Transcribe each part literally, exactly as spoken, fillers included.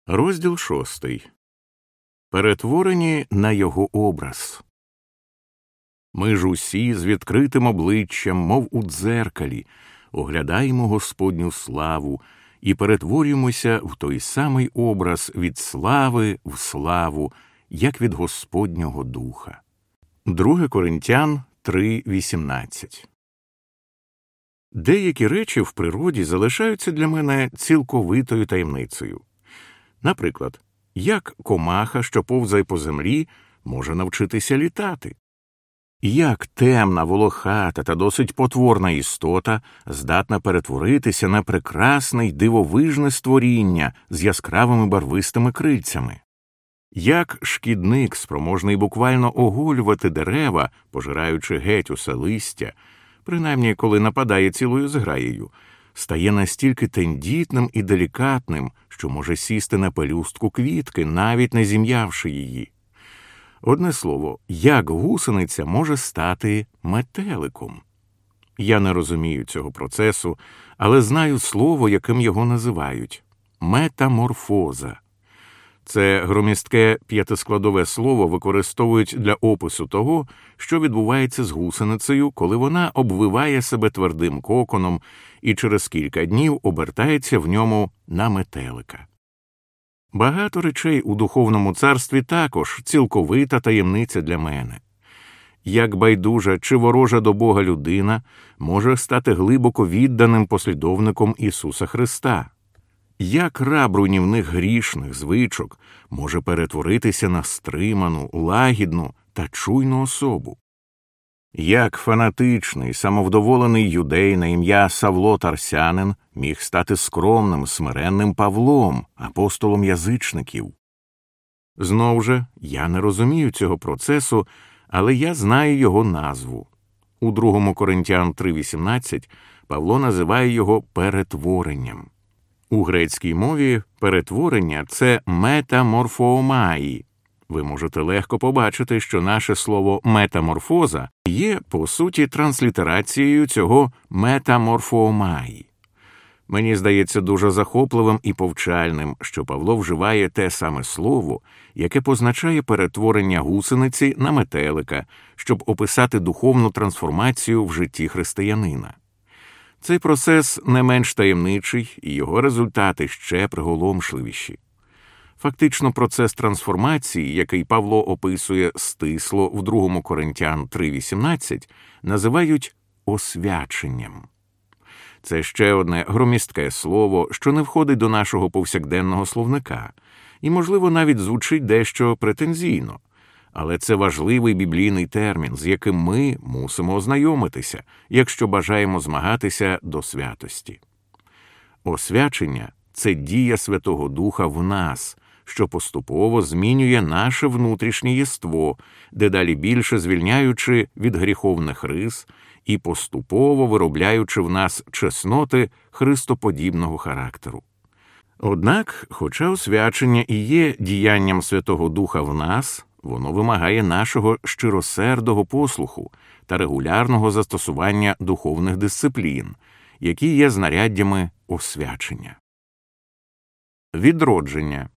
Розділ шостий. Перетворені на його образ. Ми ж усі з відкритим обличчям, мов у дзеркалі, оглядаємо Господню славу і перетворюємося в той самий образ від слави в славу, як від Господнього Духа. Друге Коринтян три вісімнадцять. Деякі речі в природі залишаються для мене цілковитою таємницею. Наприклад, як комаха, що повзає по землі, може навчитися літати? Як темна, волохата та досить потворна істота здатна перетворитися на прекрасне й дивовижне створіння з яскравими барвистими крильцями? Як шкідник, спроможний буквально оголювати дерева, пожираючи геть усе листя, принаймні коли нападає цілою зграєю, стає настільки тендітним і делікатним, що може сісти на пелюстку квітки, навіть не зім'явши її. Одне слово, як гусениця може стати метеликом? Я не розумію цього процесу, але знаю слово, яким його називають – метаморфоза. Це громістке п'ятискладове слово використовують для опису того, що відбувається з гусеницею, коли вона обвиває себе твердим коконом і через кілька днів обертається в ньому на метелика. Багато речей у духовному царстві також цілковита таємниця для мене. Як байдужа чи ворожа до Бога людина може стати глибоко відданим послідовником Ісуса Христа? Як раб руйнівних грішних звичок може перетворитися на стриману, лагідну та чуйну особу? Як фанатичний, самовдоволений юдей на ім'я Савло Тарсянин міг стати скромним, смиренним Павлом, апостолом язичників? Знов же, я не розумію цього процесу, але я знаю його назву. У другому Коринтян три вісімнадцять Павло називає його перетворенням. У грецькій мові перетворення – це метаморфоомаї. Ви можете легко побачити, що наше слово «метаморфоза» є, по суті, транслітерацією цього метаморфоомаї. Мені здається дуже захопливим і повчальним, що Павло вживає те саме слово, яке позначає перетворення гусениці на метелика, щоб описати духовну трансформацію в житті християнина. Цей процес не менш таємничий, і його результати ще приголомшливіші. Фактично, процес трансформації, який Павло описує стисло в другому Коринтян три вісімнадцять, називають освяченням. Це ще одне громістке слово, що не входить до нашого повсякденного словника, і, можливо, навіть звучить дещо претензійно. Але це важливий біблійний термін, з яким ми мусимо ознайомитися, якщо бажаємо змагатися до святості. Освячення – це дія Святого Духа в нас, що поступово змінює наше внутрішнє єство, дедалі більше звільняючи від гріховних рис і поступово виробляючи в нас чесноти христоподібного характеру. Однак, хоча освячення і є діянням Святого Духа в нас, воно вимагає нашого щиросердого послуху та регулярного застосування духовних дисциплін, які є знаряддями освячення. Відродження.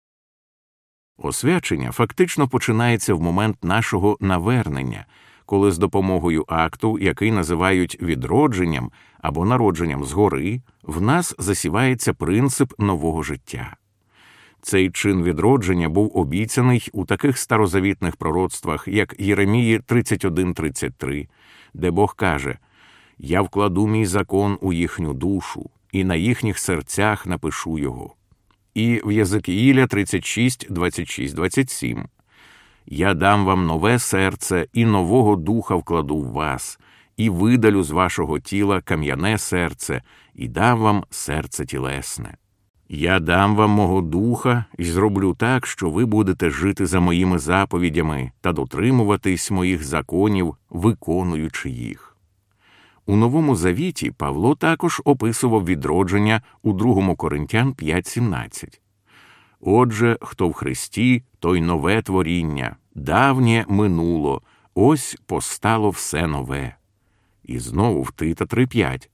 Освячення фактично починається в момент нашого навернення, коли з допомогою акту, який називають відродженням або народженням згори, в нас засівається принцип нового життя. Цей чин відродження був обіцяний у таких старозавітних пророцтвах, як Єремії тридцять один тридцять три, де Бог каже: «Я вкладу мій закон у їхню душу, і на їхніх серцях напишу його». І в Єзекіїля тридцять шість двадцять шість двадцять сім. «Я дам вам нове серце, і нового духа вкладу в вас, і видалю з вашого тіла кам'яне серце, і дам вам серце тілесне. Я дам вам мого духа і зроблю так, що ви будете жити за моїми заповідями та дотримуватись моїх законів, виконуючи їх». У Новому Завіті Павло також описував відродження у другому Коринтян п'ять сімнадцять. «Отже, хто в Христі, той нове творіння, давнє минуло, ось постало все нове». І знову в Тита три п'ять.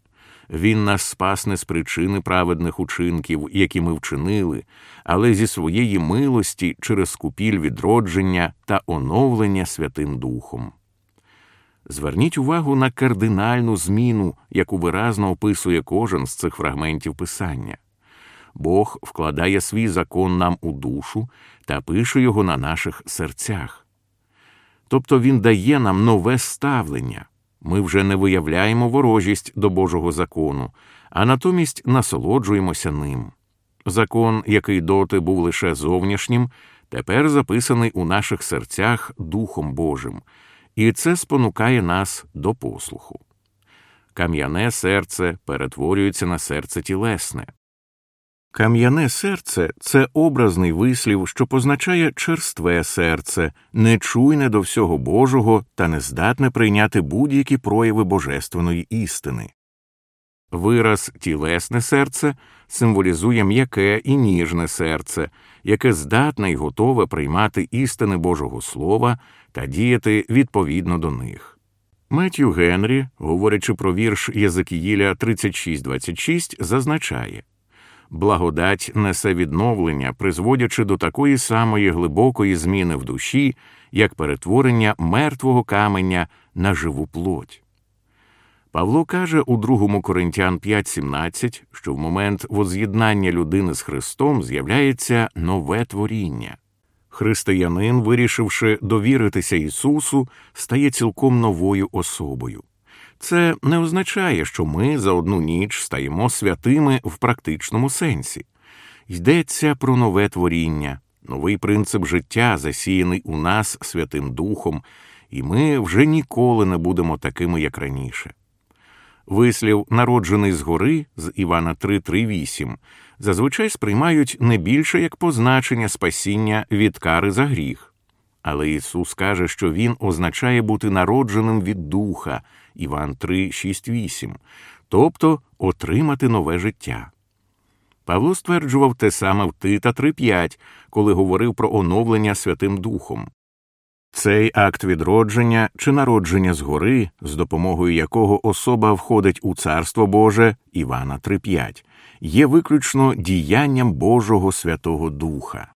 Він нас спас не з причини праведних учинків, які ми вчинили, але зі своєї милості через купіль відродження та оновлення Святим Духом. Зверніть увагу на кардинальну зміну, яку виразно описує кожен з цих фрагментів Писання. Бог вкладає свій закон нам у душу та пише його на наших серцях. Тобто Він дає нам нове ставлення. Ми вже не виявляємо ворожість до Божого закону, а натомість насолоджуємося ним. Закон, який доти був лише зовнішнім, тепер записаний у наших серцях Духом Божим, і це спонукає нас до послуху. Кам'яне серце перетворюється на серце тілесне. Кам'яне серце – це образний вислів, що позначає черстве серце, нечуйне до всього Божого та нездатне прийняти будь-які прояви божественної істини. Вираз «тілесне серце» символізує м'яке і ніжне серце, яке здатне й готове приймати істини Божого Слова та діяти відповідно до них. Меттью Генрі, говорячи про вірш Єзекіїля тридцять шість двадцять шість, зазначає: «Благодать несе відновлення, призводячи до такої самої глибокої зміни в душі, як перетворення мертвого каменя на живу плоть». Павло каже у другому Коринтян п'ять сімнадцять, що в момент воз'єднання людини з Христом з'являється нове творіння. Християнин, вирішивши довіритися Ісусу, стає цілком новою особою. Це не означає, що ми за одну ніч стаємо святими в практичному сенсі. Йдеться про нове творіння, новий принцип життя, засіяний у нас Святим Духом, і ми вже ніколи не будемо такими, як раніше. Вислів «народжений згори» з Івана три три вісім зазвичай сприймають не більше як позначення спасіння від кари за гріх. Але Ісус каже, що Він означає бути народженим від Духа Іван три шість вісім, тобто отримати нове життя. Павло стверджував те саме в Тита три п'ять, коли говорив про оновлення Святим Духом. Цей акт відродження чи народження згори, з допомогою якого особа входить у Царство Боже Івана три п'ять, є виключно діянням Божого Святого Духа.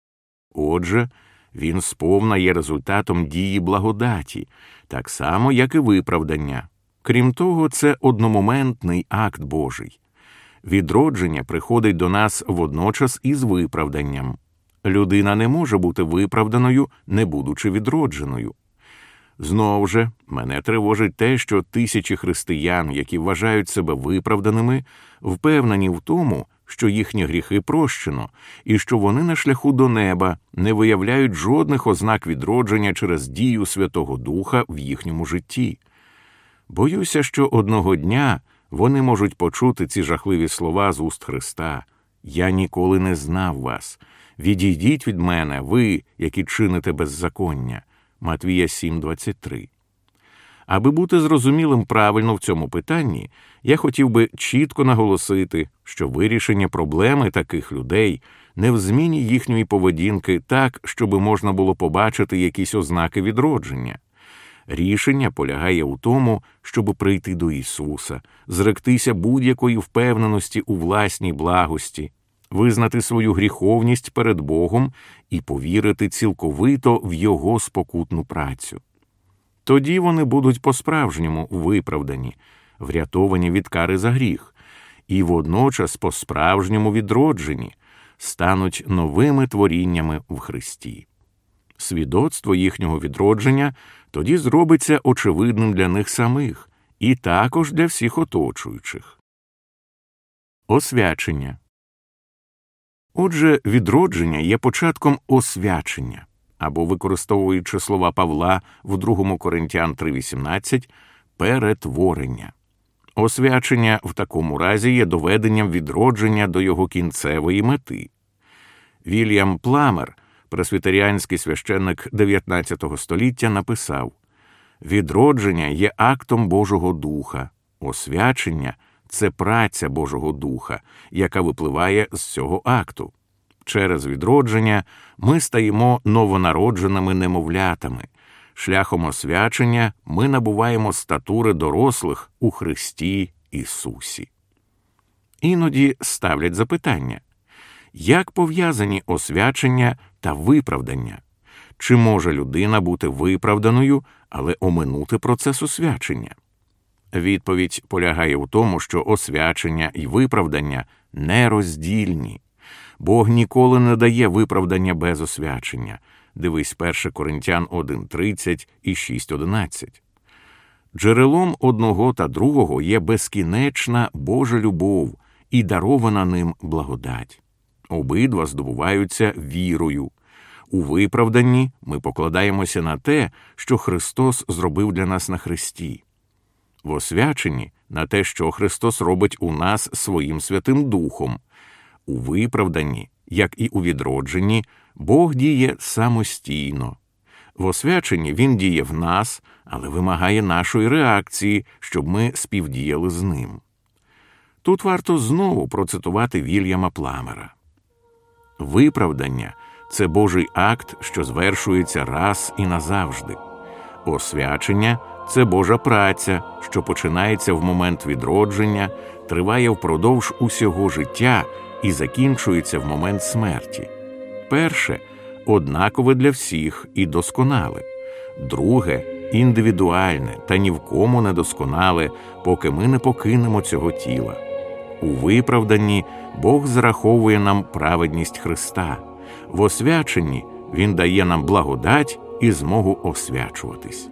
Отже, він сповна є результатом дії благодаті, так само, як і виправдання. Крім того, це одномоментний акт Божий. Відродження приходить до нас водночас із виправданням. Людина не може бути виправданою, не будучи відродженою. Знову ж, мене тривожить те, що тисячі християн, які вважають себе виправданими, впевнені в тому, що їхні гріхи прощено, і що вони на шляху до неба не виявляють жодних ознак відродження через дію Святого Духа в їхньому житті. Боюся, що одного дня вони можуть почути ці жахливі слова з уст Христа: «Я ніколи не знав вас. Відійдіть від мене, ви, які чините беззаконня». Матвія сім двадцять три. Аби бути зрозумілим правильно в цьому питанні, я хотів би чітко наголосити, що вирішення проблеми таких людей не в зміні їхньої поведінки так, щоби можна було побачити якісь ознаки відродження. Рішення полягає у тому, щоб прийти до Ісуса, зректися будь-якої впевненості у власній благості, визнати свою гріховність перед Богом і повірити цілковито в Його спокутну працю. Тоді вони будуть по-справжньому виправдані, врятовані від кари за гріх, і водночас по-справжньому відроджені, стануть новими творіннями в Христі. Свідоцтво їхнього відродження тоді зробиться очевидним для них самих і також для всіх оточуючих. Освячення. Отже, відродження є початком освячення, або, використовуючи слова Павла в другому Коринтян три вісімнадцять, перетворення. Освячення в такому разі є доведенням відродження до його кінцевої мети. Вільям Пламер, пресвітеріанський священник дев'ятнадцятого століття, написав: «Відродження є актом Божого Духа, освячення – це праця Божого Духа, яка випливає з цього акту. Через відродження ми стаємо новонародженими немовлятами. Шляхом освячення ми набуваємо статури дорослих у Христі Ісусі. Іноді ставлять запитання: як пов'язані освячення та виправдання? Чи може людина бути виправданою, але оминути процес освячення? Відповідь полягає в тому, що освячення і виправдання нероздільні. Бог ніколи не дає виправдання без освячення. Дивись перше Коринтян один тридцять і шість одинадцять. Джерелом одного та другого є безкінечна Божа любов і дарована ним благодать. Обидва здобуваються вірою. У виправданні ми покладаємося на те, що Христос зробив для нас на хресті. В освяченні – на те, що Христос робить у нас своїм Святим Духом. У виправданні, як і у відродженні, Бог діє самостійно. В освяченні Він діє в нас, але вимагає нашої реакції, щоб ми співдіяли з Ним. Тут варто знову процитувати Вільяма Пламера. Виправдання – це Божий акт, що звершується раз і назавжди. Освячення – це Божа праця, що починається в момент відродження, триває впродовж усього життя і закінчується в момент смерті. Перше – однакове для всіх і досконале. Друге – індивідуальне та ні в кому не досконале, поки ми не покинемо цього тіла. У виправданні Бог зараховує нам праведність Христа. В освяченні Він дає нам благодать і змогу освячуватись.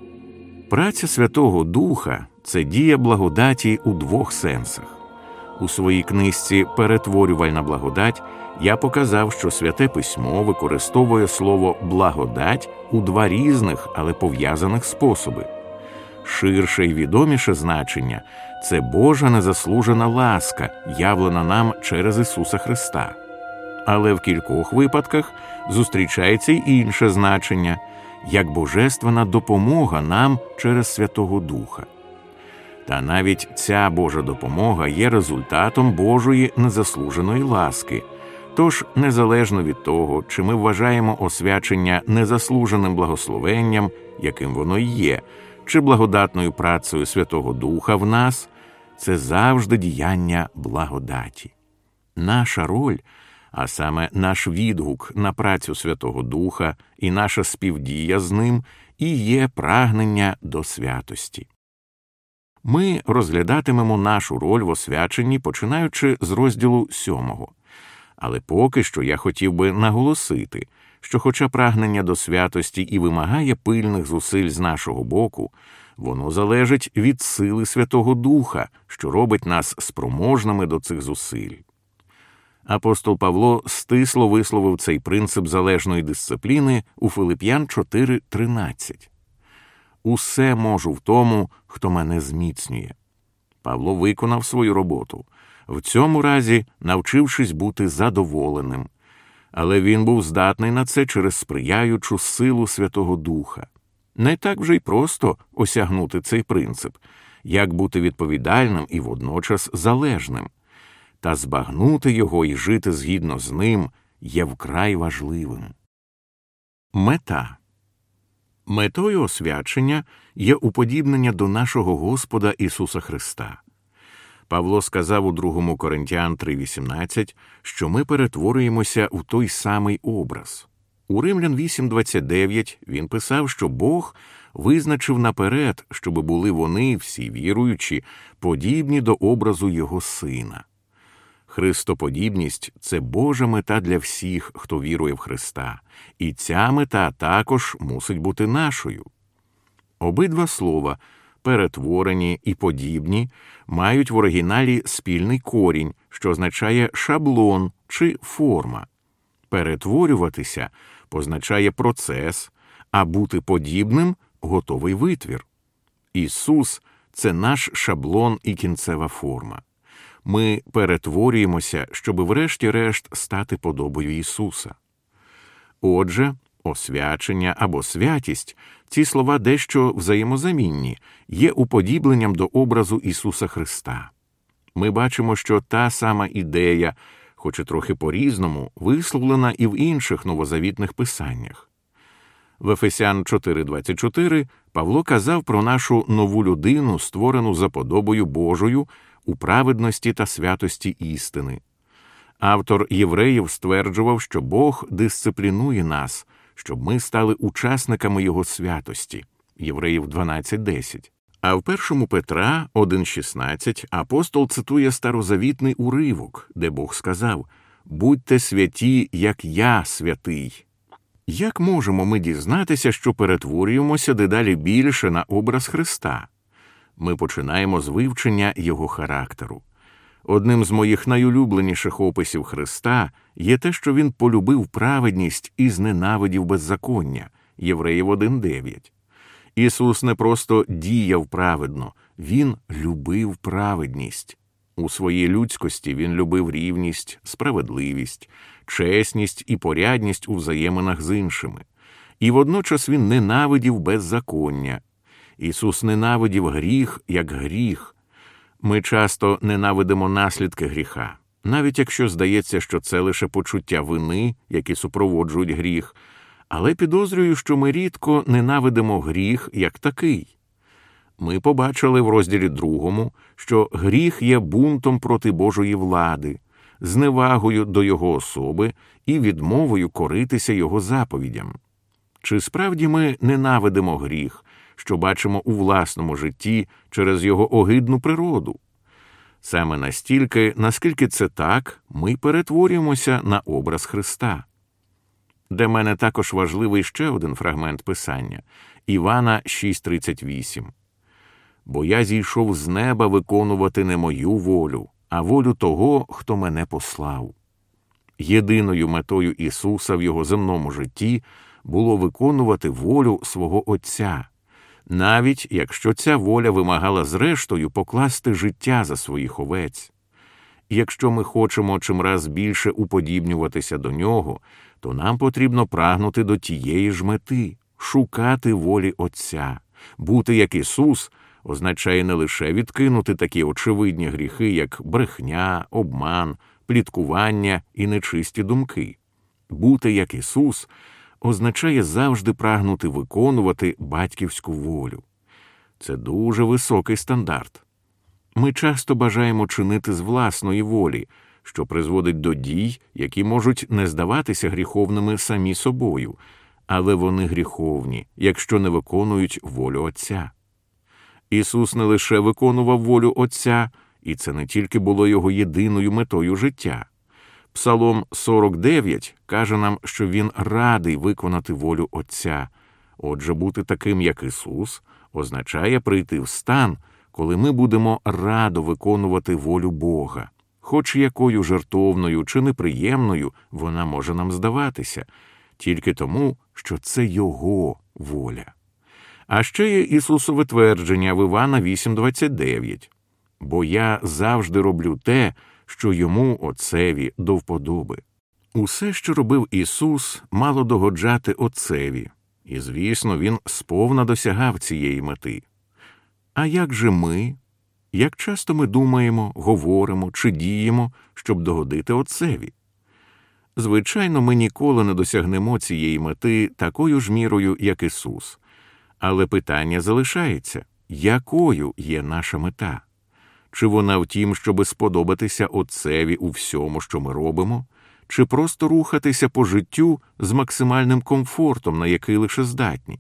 Праця Святого Духа – це дія благодаті у двох сенсах. У своїй книжці «Перетворювальна благодать» я показав, що Святе Письмо використовує слово «благодать» у два різних, але пов'язаних способи. Ширше й відоміше значення – це Божа незаслужена ласка, явлена нам через Ісуса Христа. Але в кількох випадках зустрічається й інше значення – як божественна допомога нам через Святого Духа. Та навіть ця Божа допомога є результатом Божої незаслуженої ласки. Тож, незалежно від того, чи ми вважаємо освячення незаслуженим благословенням, яким воно і є, чи благодатною працею Святого Духа в нас, це завжди діяння благодаті. Наша роль, а саме наш відгук на працю Святого Духа і наша співдія з ним, і є прагнення до святості. Ми розглядатимемо нашу роль в освяченні, починаючи з розділу сьомого. Але поки що я хотів би наголосити, що хоча прагнення до святості і вимагає пильних зусиль з нашого боку, воно залежить від сили Святого Духа, що робить нас спроможними до цих зусиль. Апостол Павло стисло висловив цей принцип залежної дисципліни у Филип'ян чотири тринадцять. «Усе можу в тому, хто мене зміцнює». Павло виконав свою роботу, в цьому разі навчившись бути задоволеним. Але він був здатний на це через сприяючу силу Святого Духа. Не так вже й просто осягнути цей принцип, як бути відповідальним і водночас залежним. Та збагнути його і жити згідно з ним є вкрай важливим. Мета. Метою освячення є уподібнення до нашого Господа Ісуса Христа. Павло сказав у другому Коринтян три вісімнадцять, що ми перетворюємося в той самий образ. У Римлян вісім двадцять дев'ять він писав, що Бог визначив наперед, щоби були вони, всі віруючі, подібні до образу Його Сина. Христоподібність – це Божа мета для всіх, хто вірує в Христа, і ця мета також мусить бути нашою. Обидва слова «перетворені» і «подібні» мають в оригіналі спільний корінь, що означає шаблон чи форма. Перетворюватися позначає процес, а бути подібним – готовий витвір. Ісус – це наш шаблон і кінцева форма. Ми перетворюємося, щоб врешті-решт стати подобою Ісуса. Отже, освячення або святість – ці слова дещо взаємозамінні, є уподібленням до образу Ісуса Христа. Ми бачимо, що та сама ідея, хоч і трохи по-різному, висловлена і в інших новозавітних писаннях. В Ефесян чотири двадцять чотири Павло казав про нашу нову людину, створену за подобою Божою у праведності та святості істини. Автор Євреїв стверджував, що Бог дисциплінує нас, щоб ми стали учасниками Його святості. Євреїв дванадцять десять. А в першому Петра один шістнадцять апостол цитує старозавітний уривок, де Бог сказав: «Будьте святі, як я святий». Як можемо ми дізнатися, що перетворюємося дедалі більше на образ Христа? Ми починаємо з вивчення Його характеру. Одним з моїх найулюбленіших описів Христа є те, що Він полюбив праведність і зненавидів беззаконня. Євреїв один дев'ять. Ісус не просто діяв праведно, Він любив праведність. У своїй людськості Він любив рівність, справедливість, чесність і порядність у взаєминах з іншими. І водночас Він ненавидів беззаконня. Ісус ненавидів гріх як гріх. Ми часто ненавидимо наслідки гріха, навіть якщо здається, що це лише почуття вини, які супроводжують гріх, але підозрюю, що ми рідко ненавидимо гріх як такий. Ми побачили в розділі другому, що гріх є бунтом проти Божої влади, зневагою до Його особи і відмовою коритися Його заповідям. Чи справді ми ненавидимо гріх, що бачимо у власному житті через його огидну природу? Саме настільки, наскільки це так, ми перетворюємося на образ Христа. Для мене також важливий ще один фрагмент Писання – Івана шість тридцять вісім. «Бо я зійшов з неба виконувати не мою волю, а волю того, хто мене послав». Єдиною метою Ісуса в Його земному житті було виконувати волю свого Отця, навіть якщо ця воля вимагала зрештою покласти життя за своїх овець. Якщо ми хочемо чимраз більше уподібнюватися до Нього, то нам потрібно прагнути до тієї ж мети – шукати волі Отця. Бути як Ісус означає не лише відкинути такі очевидні гріхи, як брехня, обман, пліткування і нечисті думки. Бути як Ісус означає завжди прагнути виконувати батьківську волю. Це дуже високий стандарт. Ми часто бажаємо чинити з власної волі, що призводить до дій, які можуть не здаватися гріховними самі собою, але вони гріховні, якщо не виконують волю Отця. Ісус не лише виконував волю Отця, і це не тільки було Його єдиною метою життя. Псалом сорок дев'ять каже нам, що Він радий виконати волю Отця. Отже, бути таким, як Ісус, означає прийти в стан, коли ми будемо радо виконувати волю Бога, хоч якою жертовною чи неприємною вона може нам здаватися, тільки тому, що це Його воля. А ще є Ісусове твердження в Івана вісім двадцять дев'ять. «Бо я завжди роблю те, що Йому, Отцеві, до вподоби». Усе, що робив Ісус, мало догоджати Отцеві. І, звісно, Він сповна досягав цієї мети. А як же ми? Як часто ми думаємо, говоримо чи діємо, щоб догодити Отцеві? Звичайно, ми ніколи не досягнемо цієї мети такою ж мірою, як Ісус. Але питання залишається, якою є наша мета? Чи вона в тім, щоби сподобатися Отцеві у всьому, що ми робимо? Чи просто рухатися по життю з максимальним комфортом, на який лише здатні?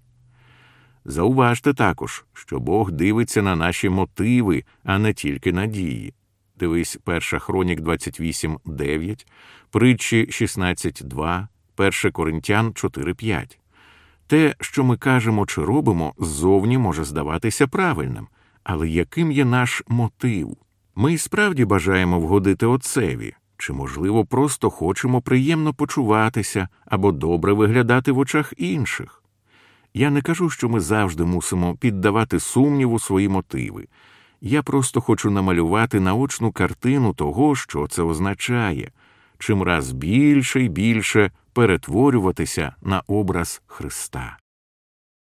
Зауважте також, що Бог дивиться на наші мотиви, а не тільки на дії. Дивись, перша Хронік двадцять вісім дев'ять, Притчі шістнадцять два, перша Коринтян чотири п'ять. Те, що ми кажемо чи робимо, ззовні може здаватися правильним, але яким є наш мотив? Ми й справді бажаємо вгодити Отцеві, чи, можливо, просто хочемо приємно почуватися або добре виглядати в очах інших? Я не кажу, що ми завжди мусимо піддавати сумніву свої мотиви. Я просто хочу намалювати наочну картину того, що це означає, чимраз більше і більше перетворюватися на образ Христа.